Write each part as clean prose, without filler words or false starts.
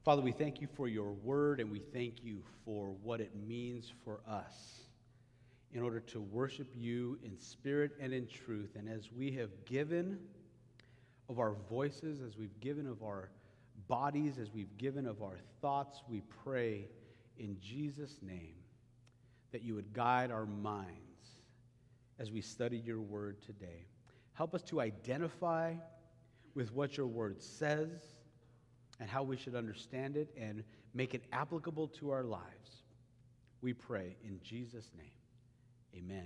Father, we thank you for your word, and we thank you for what it means for us in order to worship you in spirit and in truth. And as we have given of our voices, as we've given of our bodies, as we've given of our thoughts, we pray in Jesus' name that you would guide our minds as we study your word today. Help us to identify with what your word says and how we should understand it and make it applicable to our lives. We pray in Jesus' name. Amen.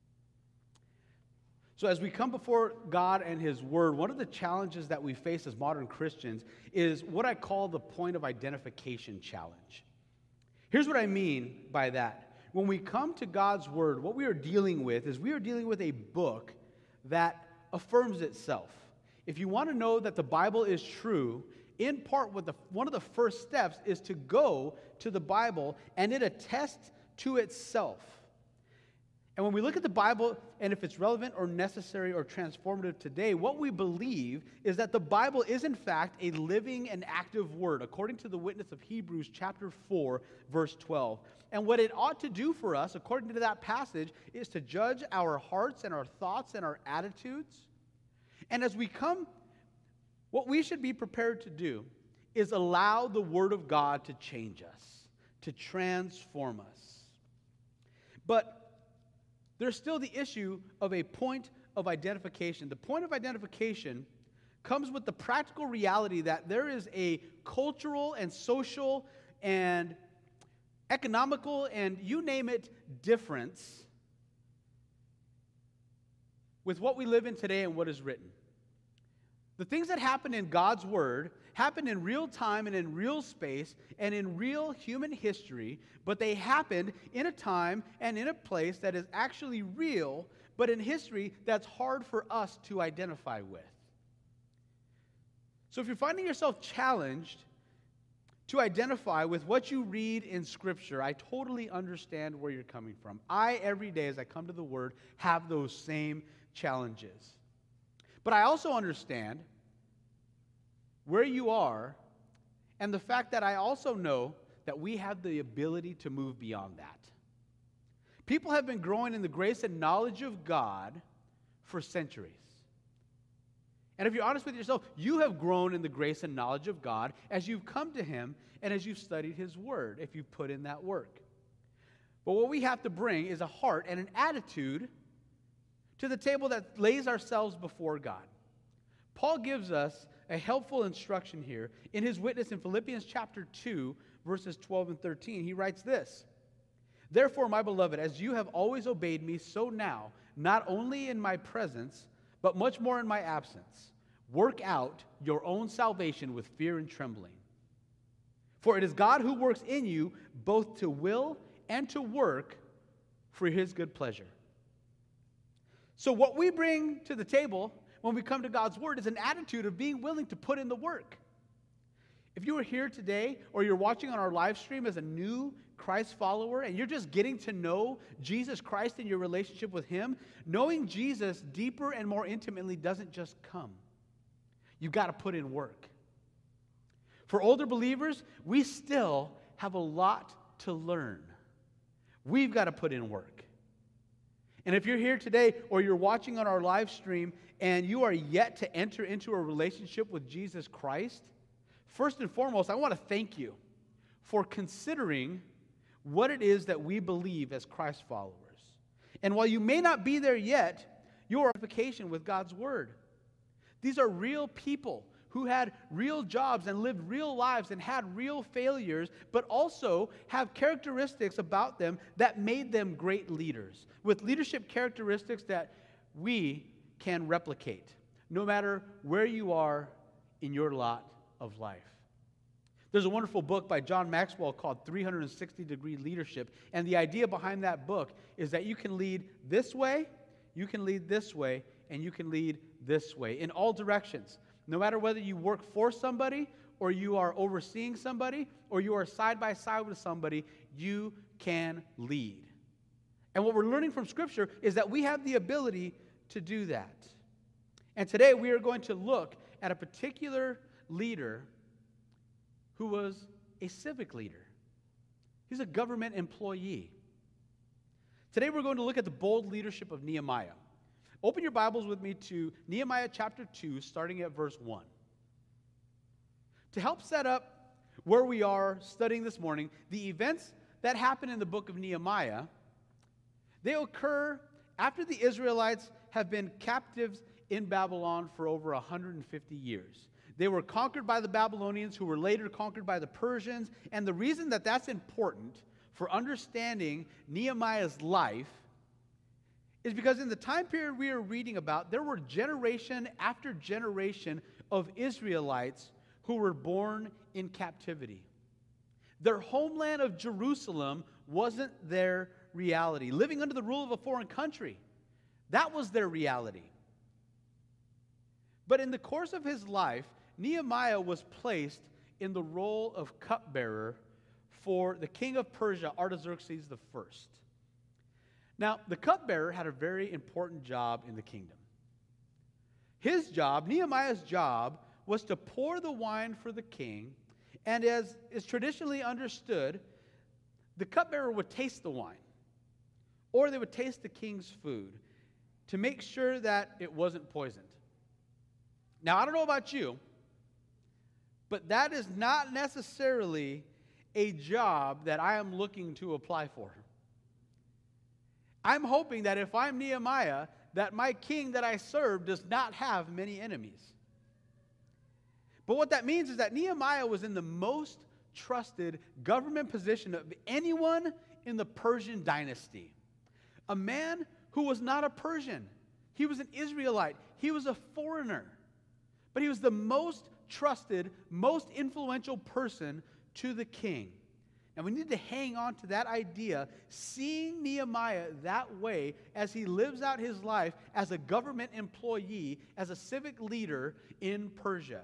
So as we come before God and his word, one of the challenges that we face as modern Christians is what I call the point of identification challenge. Here's what I mean by that. When we come to God's word, what we are dealing with is we are dealing with a book that affirms itself. If you want to know that the Bible is true, in part, one of the first steps is to go to the Bible and it attests to itself. And when we look at the Bible, and if it's relevant or necessary or transformative today, what we believe is that the Bible is in fact a living and active word, according to the witness of Hebrews chapter 4, verse 12. And what it ought to do for us, according to that passage, is to judge our hearts and our thoughts and our attitudes. And as we come, what we should be prepared to do is allow the Word of God to change us, to transform us. But there's still the issue of a point of identification. The point of identification comes with the practical reality that there is a cultural and social and economical and you name it difference with what we live in today and what is written. The things that happen in God's Word happen in real time and in real space and in real human history, but they happened in a time and in a place that is actually real, but in history that's hard for us to identify with. So if you're finding yourself challenged to identify with what you read in Scripture, I totally understand where you're coming from. Every day as I come to the Word, have those same challenges. But I also understand where you are and the fact that I also know that we have the ability to move beyond that. People have been growing in the grace and knowledge of God for centuries. And if you're honest with yourself, you have grown in the grace and knowledge of God as you've come to him and as you've studied his word, if you've put in that work. But what we have to bring is a heart and an attitude to the table that lays ourselves before God. Paul gives us a helpful instruction here in his witness in Philippians chapter 2, verses 12 and 13. He writes this: "Therefore, my beloved, as you have always obeyed me, so now, not only in my presence, but much more in my absence, work out your own salvation with fear and trembling. For it is God who works in you both to will and to work for his good pleasure." So what we bring to the table when we come to God's word is an attitude of being willing to put in the work. If you are here today or you're watching on our live stream as a new Christ follower and you're just getting to know Jesus Christ in your relationship with him, knowing Jesus deeper and more intimately doesn't just come. You've got to put in work. For older believers, we still have a lot to learn. We've got to put in work. And if you're here today or you're watching on our live stream and you are yet to enter into a relationship with Jesus Christ, first and foremost, I want to thank you for considering what it is that we believe as Christ followers. And while you may not be there yet, your identification with God's word. These are real people who had real jobs and lived real lives and had real failures, but also have characteristics about them that made them great leaders, with leadership characteristics that we can replicate, no matter where you are in your lot of life. There's a wonderful book by John Maxwell called 360-Degree Leadership, and the idea behind that book is that you can lead this way, you can lead this way, and you can lead this way, in all directions. No matter whether you work for somebody, or you are overseeing somebody, or you are side by side with somebody, you can lead. And what we're learning from Scripture is that we have the ability to do that. And today we are going to look at a particular leader who was a civic leader. He's a government employee. Today we're going to look at the bold leadership of Nehemiah. Open your Bibles with me to Nehemiah chapter 2, starting at verse 1. To help set up where we are studying this morning, the events that happen in the book of Nehemiah, they occur after the Israelites have been captives in Babylon for over 150 years. They were conquered by the Babylonians, who were later conquered by the Persians. And the reason that that's important for understanding Nehemiah's life is because in the time period we are reading about, there were generation after generation of Israelites who were born in captivity. Their homeland of Jerusalem wasn't their reality. Living under the rule of a foreign country, that was their reality. But in the course of his life, Nehemiah was placed in the role of cupbearer for the king of Persia, Artaxerxes I. Now, the cupbearer had a very important job in the kingdom. His job, Nehemiah's job, was to pour the wine for the king, and as is traditionally understood, the cupbearer would taste the wine, or they would taste the king's food to make sure that it wasn't poisoned. Now, I don't know about you, but that is not necessarily a job that I am looking to apply for. I'm hoping that if I'm Nehemiah, that my king that I serve does not have many enemies. But what that means is that Nehemiah was in the most trusted government position of anyone in the Persian dynasty. A man who was not a Persian. He was an Israelite. He was a foreigner. But he was the most trusted, most influential person to the king. And we need to hang on to that idea, seeing Nehemiah that way as he lives out his life as a government employee, as a civic leader in Persia.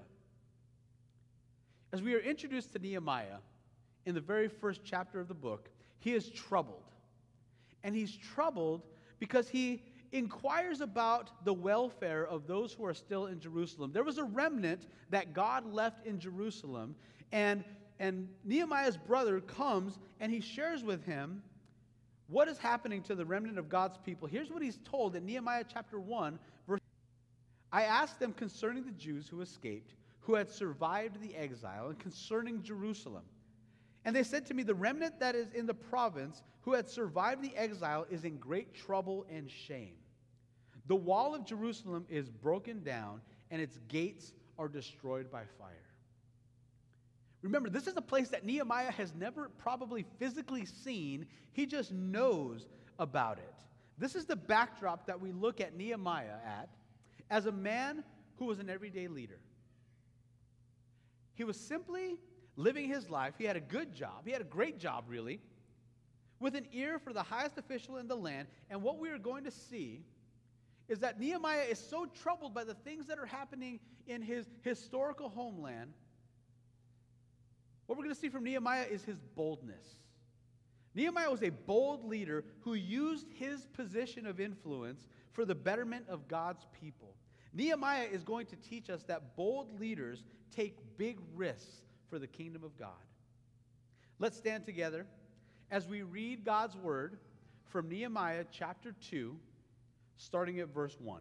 As we are introduced to Nehemiah in the very first chapter of the book, he is troubled. And he's troubled because he inquires about the welfare of those who are still in Jerusalem. There was a remnant that God left in Jerusalem, and Nehemiah's brother comes and he shares with him what is happening to the remnant of God's people. Here's what he's told in Nehemiah chapter 1, verse. I asked them concerning the Jews who escaped, who had survived the exile, and concerning Jerusalem. And they said to me, the remnant that is in the province who had survived the exile is in great trouble and shame. The wall of Jerusalem is broken down, and its gates are destroyed by fire. Remember, this is a place that Nehemiah has never probably physically seen. He just knows about it. This is the backdrop that we look at Nehemiah at as a man who was an everyday leader. He was simply living his life. He had a good job. He had a great job, really, with an ear for the highest official in the land. And what we are going to see is that Nehemiah is so troubled by the things that are happening in his historical homeland. What we're going to see from Nehemiah is his boldness. Nehemiah was a bold leader who used his position of influence for the betterment of God's people. Nehemiah is going to teach us that bold leaders take big risks for the kingdom of God. Let's stand together as we read God's word from Nehemiah chapter 2, starting at verse 1.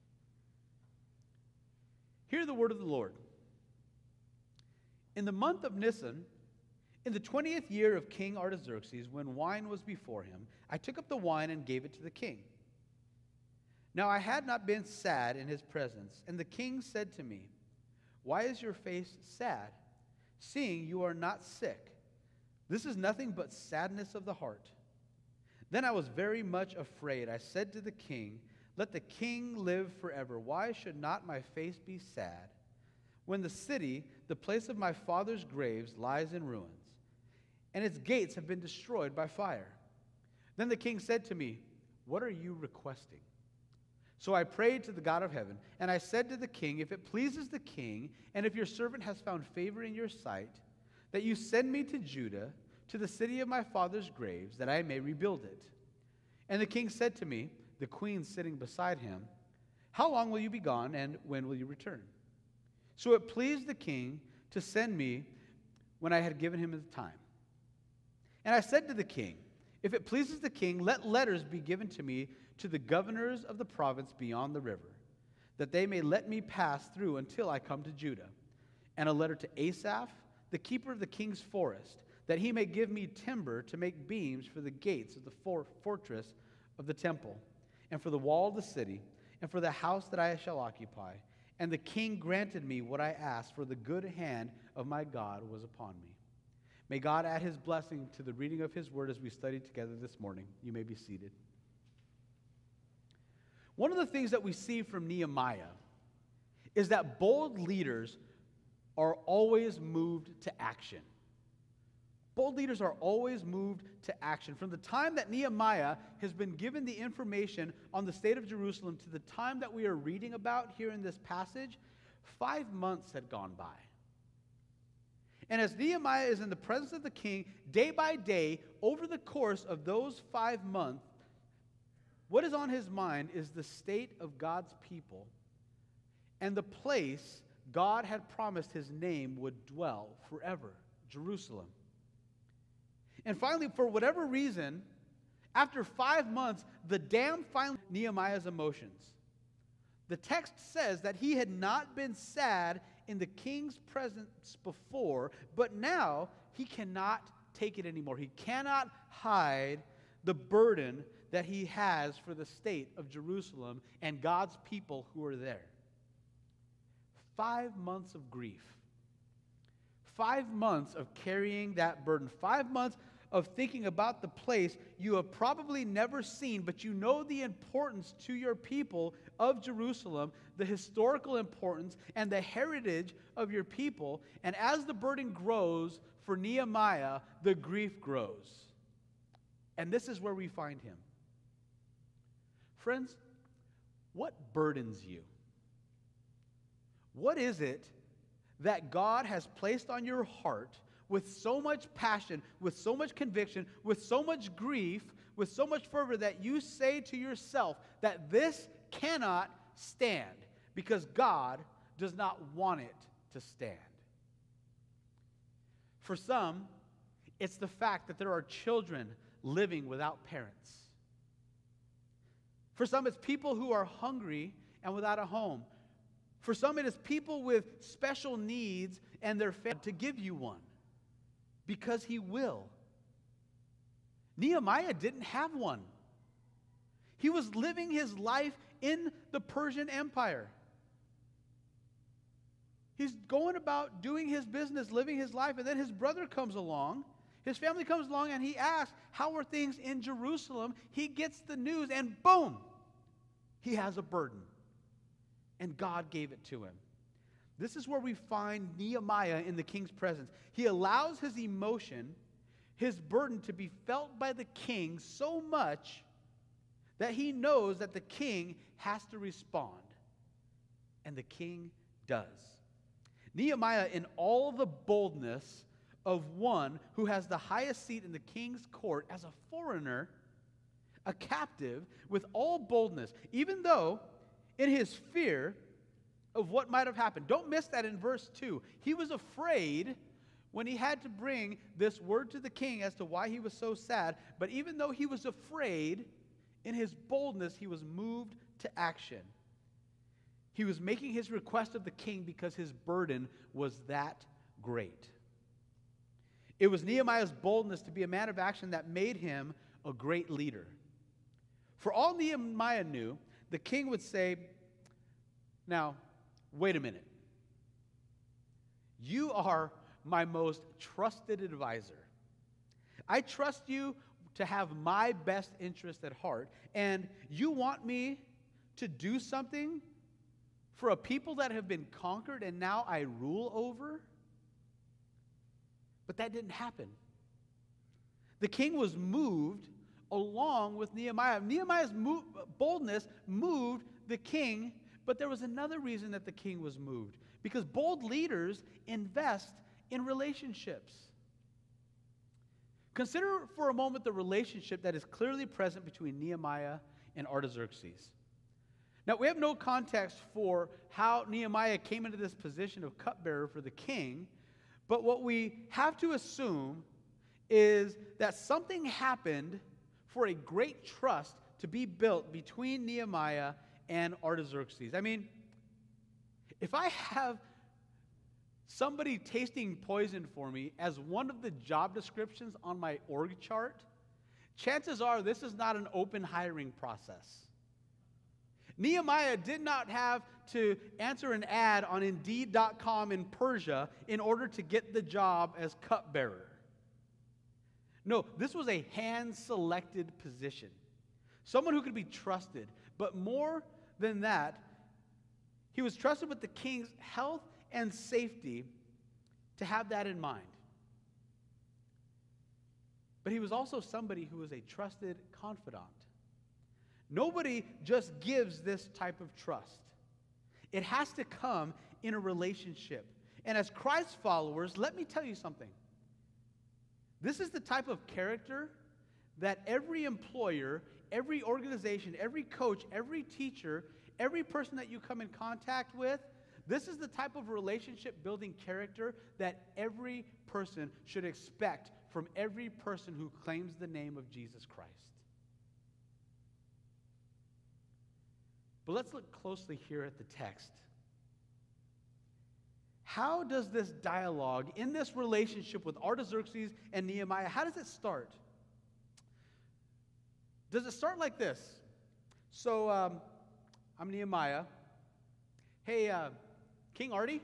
Hear the word of the Lord. In the month of Nisan, in the 20th year of King Artaxerxes, when wine was before him, I took up the wine and gave it to the king. Now I had not been sad in his presence, and the king said to me, why is your face sad, seeing you are not sick? This is nothing but sadness of the heart. Then I was very much afraid. I said to the king, let the king live forever. Why should not my face be sad, when the city, the place of my father's graves, lies in ruins, and its gates have been destroyed by fire? Then the king said to me, what are you requesting? So I prayed to the God of heaven, and I said to the king, if it pleases the king, and if your servant has found favor in your sight, that you send me to Judah, to the city of my father's graves, that I may rebuild it. And the king said to me, the queen sitting beside him, how long will you be gone, and when will you return? So it pleased the king to send me when I had given him his time. And I said to the king, if it pleases the king, let letters be given to me to the governors of the province beyond the river, that they may let me pass through until I come to Judah. And a letter to Asaph, the keeper of the king's forest, that he may give me timber to make beams for the gates of the fortress of the temple, and for the wall of the city, and for the house that I shall occupy. And the king granted me what I asked, for the good hand of my God was upon me. May God add his blessing to the reading of his word as we study together this morning. You may be seated. One of the things that we see from Nehemiah is that bold leaders are always moved to action. Bold leaders are always moved to action. From the time that Nehemiah has been given the information on the state of Jerusalem to the time that we are reading about here in this passage, 5 months had gone by. And as Nehemiah is in the presence of the king, day by day, over the course of those 5 months, what is on his mind is the state of God's people and the place God had promised his name would dwell forever, Jerusalem. And finally, for whatever reason, after 5 months, the dam finally Nehemiah's emotions. The text says that he had not been sad in the king's presence before, but now he cannot take it anymore. He cannot hide the burden that he has for the state of Jerusalem and God's people who are there. 5 months of grief. 5 months of carrying that burden. 5 months of thinking about the place you have probably never seen, but you know the importance to your people of Jerusalem, the historical importance and the heritage of your people. And as the burden grows for Nehemiah, the grief grows. And this is where we find him. Friends, what burdens you? What is it that God has placed on your heart with so much passion, with so much conviction, with so much grief, with so much fervor that you say to yourself that this cannot stand because God does not want it to stand? For some, it's the fact that there are children living without parents. For some, it's people who are hungry and without a home. For some, it is people with special needs and their family to give you one because he will. Nehemiah didn't have one. He was living his life in the Persian Empire. He's going about doing his business, living his life, and then his brother comes along. His family comes along and he asks, how are things in Jerusalem? He gets the news and boom, he has a burden. And God gave it to him. This is where we find Nehemiah in the king's presence. He allows his emotion, his burden to be felt by the king so much that he knows that the king has to respond. And the king does. Nehemiah, in all the boldness of one who has the highest seat in the king's court as a foreigner, a captive, with all boldness, even though in his fear of what might have happened. Don't miss that in verse 2. He was afraid when he had to bring this word to the king as to why he was so sad. But even though he was afraid, in his boldness, he was moved to action. He was making his request of the king because his burden was that great. It was Nehemiah's boldness to be a man of action that made him a great leader. For all Nehemiah knew, the king would say, now, wait a minute. You are my most trusted advisor. I trust you to have my best interest at heart, and you want me to do something for a people that have been conquered and now I rule over? But that didn't happen. The king was moved along with Nehemiah. Nehemiah's boldness moved the king, but there was another reason that the king was moved. Because bold leaders invest in relationships. Consider for a moment the relationship that is clearly present between Nehemiah and Artaxerxes. Now, we have no context for how Nehemiah came into this position of cupbearer for the king, But what we have to assume is that something happened for a great trust to be built between Nehemiah and Artaxerxes. I mean, if I have somebody tasting poison for me as one of the job descriptions on my org chart, chances are this is not an open hiring process. Nehemiah did not have to answer an ad on Indeed.com in Persia in order to get the job as cupbearer. No, this was a hand-selected position. Someone who could be trusted. But more than that, he was trusted with the king's health and safety to have that in mind. But he was also somebody who was a trusted confidant. Nobody just gives this type of trust. It has to come in a relationship. And as Christ followers, let me tell you something. This is the type of character that every employer, every organization, every coach, every teacher, every person that you come in contact with, this is the type of relationship building character that every person should expect from every person who claims the name of Jesus Christ. But let's look closely here at the text. How does this dialogue in this relationship with Artaxerxes and Nehemiah, how does it start? Does it start like this? So, I'm Nehemiah. Hey, King Artie?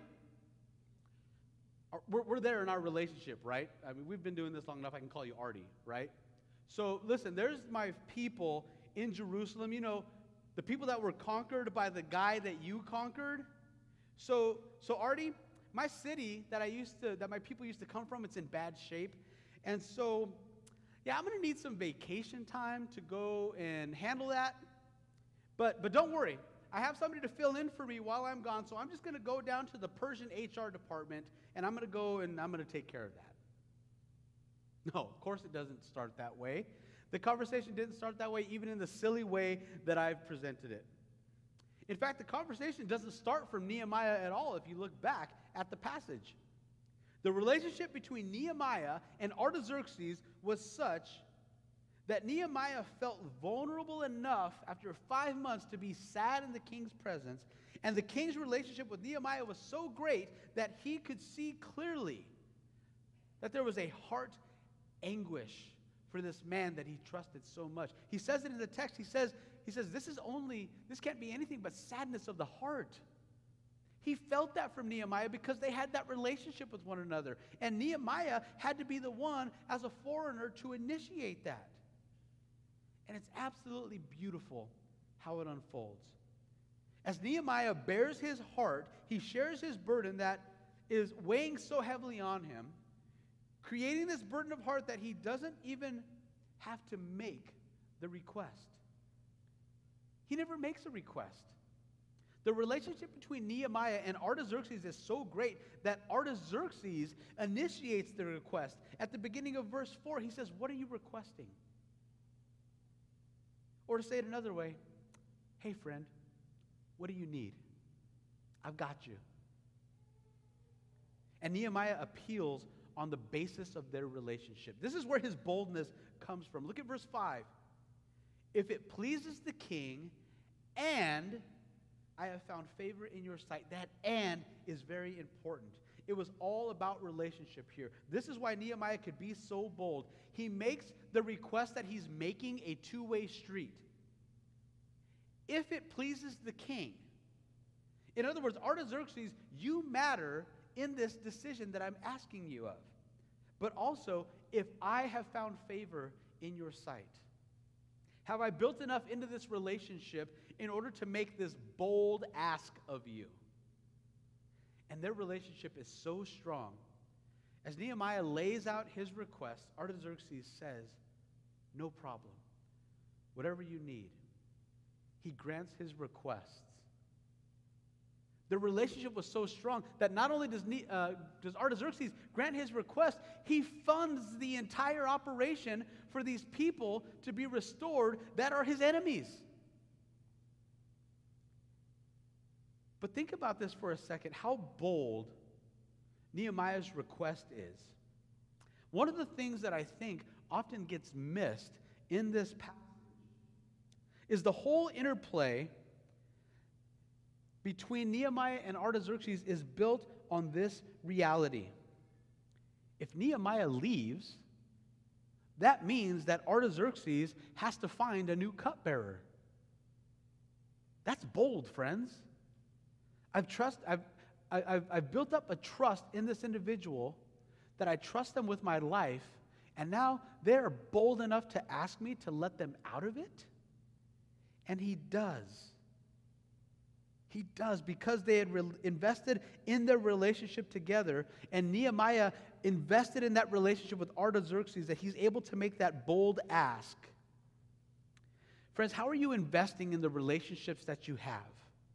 We're there in our relationship, right? I mean, we've been doing this long enough, I can call you Artie, right? So, listen, there's my people in Jerusalem, you know, the people that were conquered by the guy that you conquered. So Artie, my city that my people used to come from, it's in bad shape. And so, yeah, I'm going to need some vacation time to go and handle that. But don't worry. I have somebody to fill in for me while I'm gone, so I'm just going to go down to the Persian HR department, and I'm going to go and I'm going to take care of that. No, of course it doesn't start that way. The conversation didn't start that way, even in the silly way that I've presented it. In fact, the conversation doesn't start from Nehemiah at all if you look back at the passage. The relationship between Nehemiah and Artaxerxes was such that Nehemiah felt vulnerable enough after 5 months to be sad in the king's presence, and the king's relationship with Nehemiah was so great that he could see clearly that there was a heart anguish for this man that he trusted so much. He says it in the text. He says, this can't be anything but sadness of the heart. He felt that from Nehemiah because they had that relationship with one another. And Nehemiah had to be the one, as a foreigner, to initiate that. And it's absolutely beautiful how it unfolds. As Nehemiah bears his heart, he shares his burden that is weighing so heavily on him, creating this burden of heart that he doesn't even have to make the request. He never makes a request. The relationship between Nehemiah and Artaxerxes is so great that Artaxerxes initiates the request. At the beginning of verse 4, he says, "What are you requesting?" Or to say it another way, "Hey friend, what do you need? I've got you." And Nehemiah appeals on the basis of their relationship. This is where his boldness comes from. Look at verse 5. "If it pleases the king, and I have found favor in your sight." That "and" is very important. It was all about relationship here. This is why Nehemiah could be so bold. He makes the request that he's making a two-way street. If it pleases the king. In other words, Artaxerxes, you matter in this decision that I'm asking you of. But also, if I have found favor in your sight. Have I built enough into this relationship in order to make this bold ask of you? And their relationship is so strong. As Nehemiah lays out his request, Artaxerxes says, "No problem. Whatever you need." He grants his requests. The relationship was so strong that not only does Artaxerxes grant his request, he funds the entire operation for these people to be restored that are his enemies. But think about this for a second, how bold Nehemiah's request is. One of the things that I think often gets missed in this passage is the whole interplay between Nehemiah and Artaxerxes is built on this reality. If Nehemiah leaves, that means that Artaxerxes has to find a new cupbearer. That's bold, friends. I've built up a trust in this individual that I trust them with my life, and now they're bold enough to ask me to let them out of it? And he does. He does, because they had invested in their relationship together, and Nehemiah invested in that relationship with Artaxerxes, that he's able to make that bold ask. Friends, how are you investing in the relationships that you have?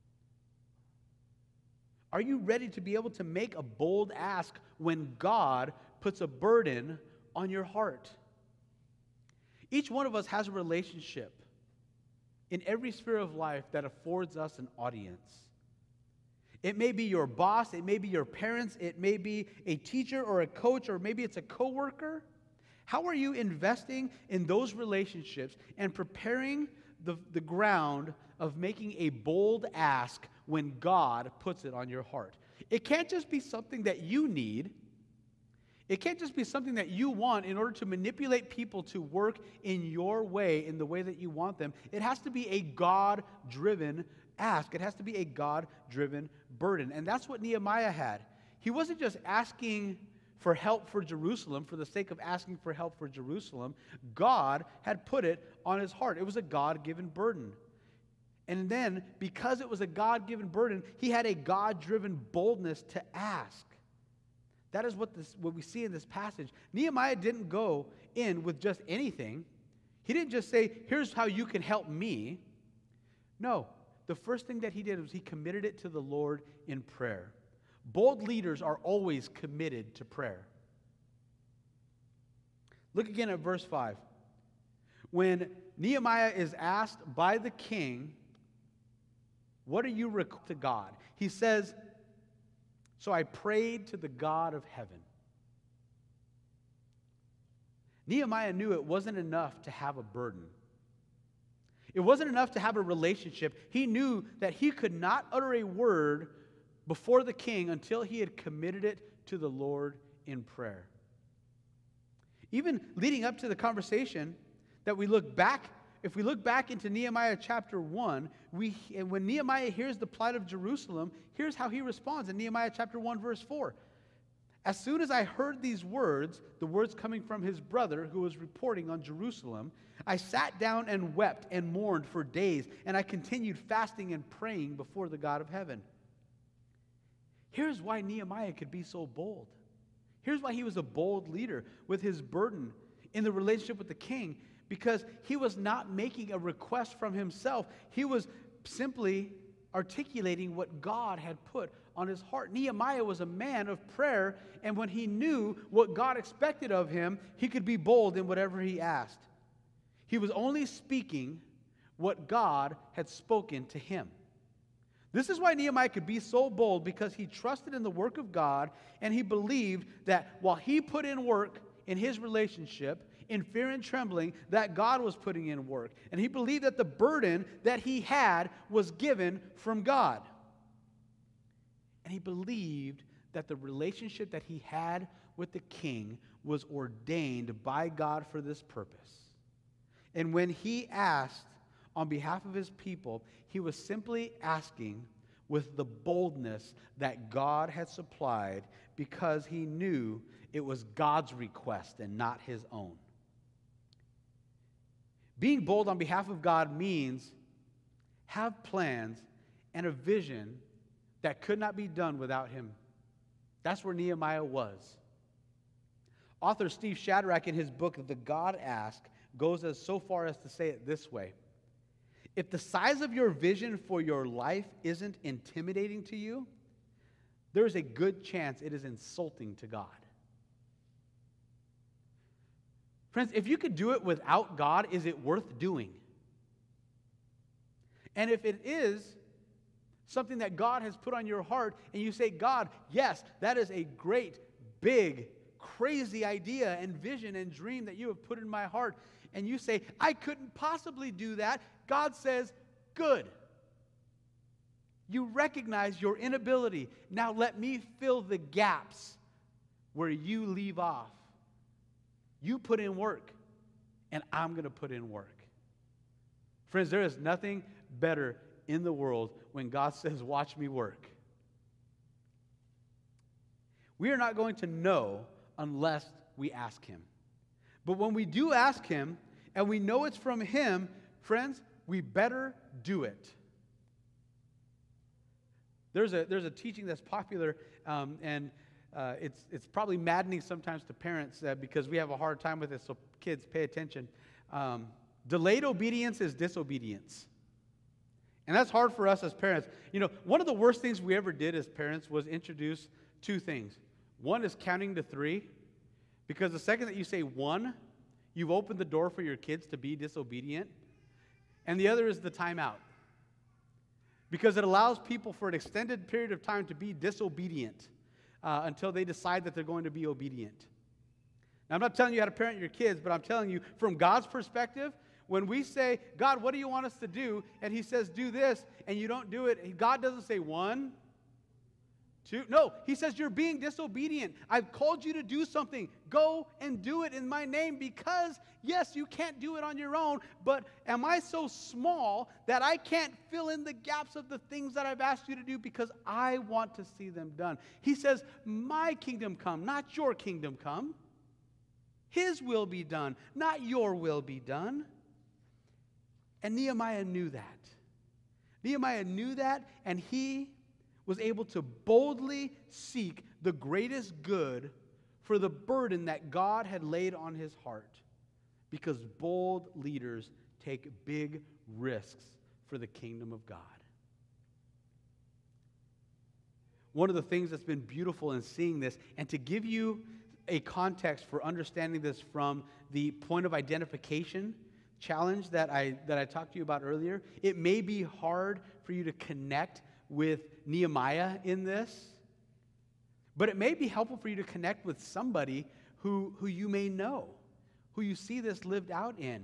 Are you ready to be able to make a bold ask when God puts a burden on your heart? Each one of us has a relationship in every sphere of life that affords us an audience. It may be your boss, it may be your parents, it may be a teacher or a coach, or maybe it's a coworker. How are you investing in those relationships and preparing the ground of making a bold ask when God puts it on your heart? It can't just be something that you need. It can't just be something that you want in order to manipulate people to work in your way, in the way that you want them. It has to be a God-driven ask. It has to be a God-driven burden. And that's what Nehemiah had. He wasn't just asking for help for Jerusalem for the sake of asking for help for Jerusalem. God had put it on his heart. It was a God-given burden. And then, because it was a God-given burden, he had a God-driven boldness to ask. That is what we see in this passage. Nehemiah didn't go in with just anything. He didn't just say, here's how you can help me. No, the first thing that he did was he committed it to the Lord in prayer. Bold leaders are always committed to prayer. Look again at verse 5. When Nehemiah is asked by the king, what are you requesting to God? He says, so I prayed to the God of heaven. Nehemiah knew it wasn't enough to have a burden. It wasn't enough to have a relationship. He knew that he could not utter a word before the king until he had committed it to the Lord in prayer. Even leading up to the conversation that we look back, if we look back into Nehemiah chapter 1, and when Nehemiah hears the plight of Jerusalem, here's how he responds in Nehemiah chapter 1, verse 4. As soon as I heard these words, the words coming from his brother who was reporting on Jerusalem, I sat down and wept and mourned for days, and I continued fasting and praying before the God of heaven. Here's why Nehemiah could be so bold. Here's why he was a bold leader with his burden in the relationship with the king, because he was not making a request from himself. He was simply articulating what God had put on his heart. Nehemiah was a man of prayer, and when he knew what God expected of him, he could be bold in whatever he asked. He was only speaking what God had spoken to him. This is why Nehemiah could be so bold, because he trusted in the work of God, and he believed that while he put in work in his relationship, in fear and trembling, that God was putting in work. And he believed that the burden that he had was given from God. And he believed that the relationship that he had with the king was ordained by God for this purpose. And when he asked on behalf of his people, he was simply asking with the boldness that God had supplied, because he knew it was God's request and not his own. Being bold on behalf of God means have plans and a vision that could not be done without him. That's where Nehemiah was. Author Steve Shadrach, in his book, The God Ask, goes so far as to say it this way. If the size of your vision for your life isn't intimidating to you, there is a good chance it is insulting to God. Friends, if you could do it without God, is it worth doing? And if it is something that God has put on your heart, and you say, God, yes, that is a great, big, crazy idea and vision and dream that you have put in my heart, and you say, I couldn't possibly do that, God says, good. You recognize your inability. Now let me fill the gaps where you leave off. You put in work, and I'm going to put in work. Friends, there is nothing better in the world when God says, watch me work. We are not going to know unless we ask Him. But when we do ask Him, and we know it's from Him, friends, we better do it. There's a teaching that's popular, and it's probably maddening sometimes to parents because we have a hard time with it, so kids, pay attention. Delayed obedience is disobedience. And that's hard for us as parents. You know, one of the worst things we ever did as parents was introduce two things. One is counting to 3, because the second that you say 1, you've opened the door for your kids to be disobedient. And the other is the timeout, because it allows people for an extended period of time to be disobedient until they decide that they're going to be obedient. Now, I'm not telling you how to parent your kids, but I'm telling you from God's perspective, when we say, God, what do you want us to do? And He says, do this, and you don't do it, God doesn't say 1, 2. No, He says, you're being disobedient. I've called you to do something. Go and do it in my name, because, yes, you can't do it on your own, but am I so small that I can't fill in the gaps of the things that I've asked you to do because I want to see them done? He says, my kingdom come, not your kingdom come. His will be done, not your will be done. And Nehemiah knew that. Nehemiah knew that, and he was able to boldly seek the greatest good for the burden that God had laid on his heart, because bold leaders take big risks for the kingdom of God. One of the things that's been beautiful in seeing this, and to give you a context for understanding this from the point of identification challenge that I talked to you about earlier, it may be hard for you to connect with Nehemiah in this, but it may be helpful for you to connect with somebody who you may know, who you see this lived out in.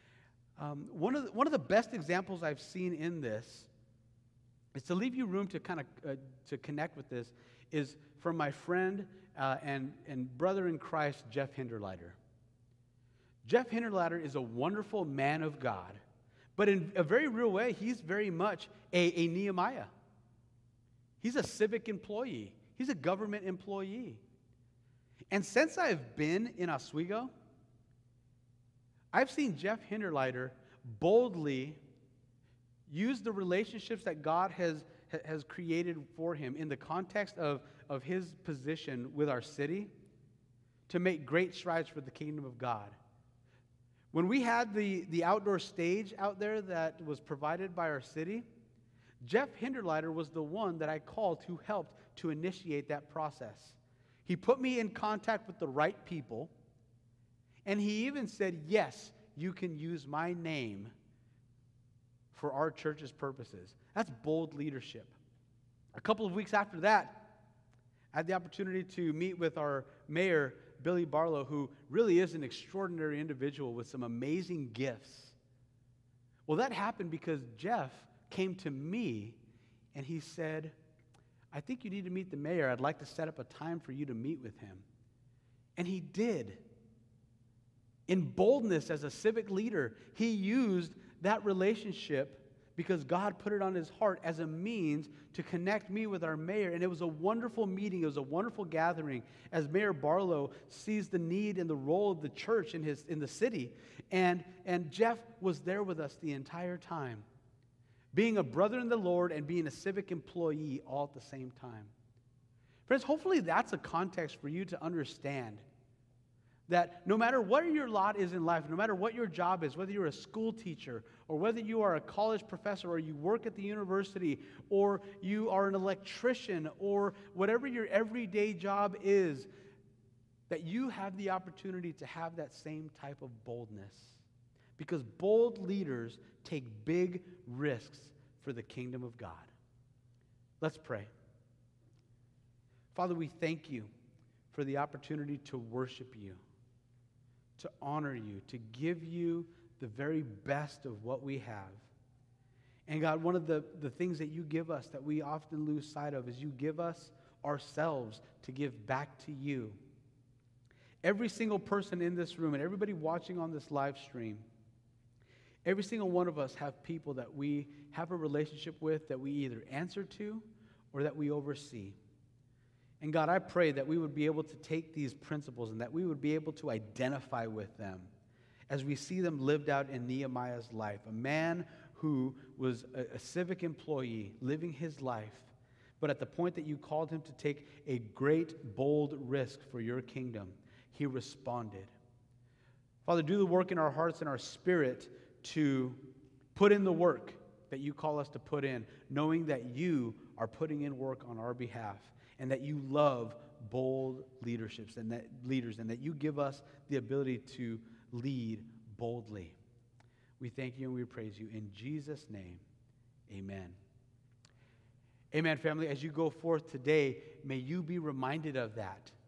One of the best examples I've seen in this is, to leave you room to kind of to connect with this, is from my friend and brother in Christ, Jeff Hinderleiter. Jeff Hinderleiter is a wonderful man of God, but in a very real way, he's very much a Nehemiah. He's a civic employee. He's a government employee. And since I've been in Oswego, I've seen Jeff Hinderleiter boldly use the relationships that God has created for him in the context of his position with our city to make great strides for the kingdom of God. When we had the outdoor stage out there that was provided by our city, Jeff Hinderleiter was the one that I called who helped to initiate that process. He put me in contact with the right people, and he even said, yes, you can use my name for our church's purposes. That's bold leadership. A couple of weeks after that, I had the opportunity to meet with our mayor, Billy Barlow, who really is an extraordinary individual with some amazing gifts. Well, that happened because Jeff came to me and he said, I think you need to meet the mayor. I'd like to set up a time for you to meet with him. And he did. In boldness as a civic leader, he used that relationship because God put it on his heart as a means to connect me with our mayor. And it was a wonderful meeting. It was a wonderful gathering as Mayor Barlow sees the need and the role of the church in the city. And Jeff was there with us the entire time, being a brother in the Lord and being a civic employee all at the same time. Friends, hopefully that's a context for you to understand that no matter what your lot is in life, no matter what your job is, whether you're a school teacher or whether you are a college professor or you work at the university or you are an electrician or whatever your everyday job is, that you have the opportunity to have that same type of boldness. Because bold leaders take big risks for the kingdom of God. Let's pray. Father, we thank you for the opportunity to worship you, to honor you, to give you the very best of what we have. And God, one of the things that you give us that we often lose sight of is you give us ourselves to give back to you. Every single person in this room and everybody watching on this live stream, every single one of us have people that we have a relationship with that we either answer to or that we oversee. And God, I pray that we would be able to take these principles and that we would be able to identify with them as we see them lived out in Nehemiah's life. A man who was a civic employee living his life, but at the point that you called him to take a great, bold risk for your kingdom, he responded. Father, do the work in our hearts and our spirit to put in the work that you call us to put in, knowing that you are putting in work on our behalf and that you love bold leaderships and that leaders and that you give us the ability to lead boldly. We thank you and we praise you. In Jesus' name, amen. Amen, family. As you go forth today, may you be reminded of that.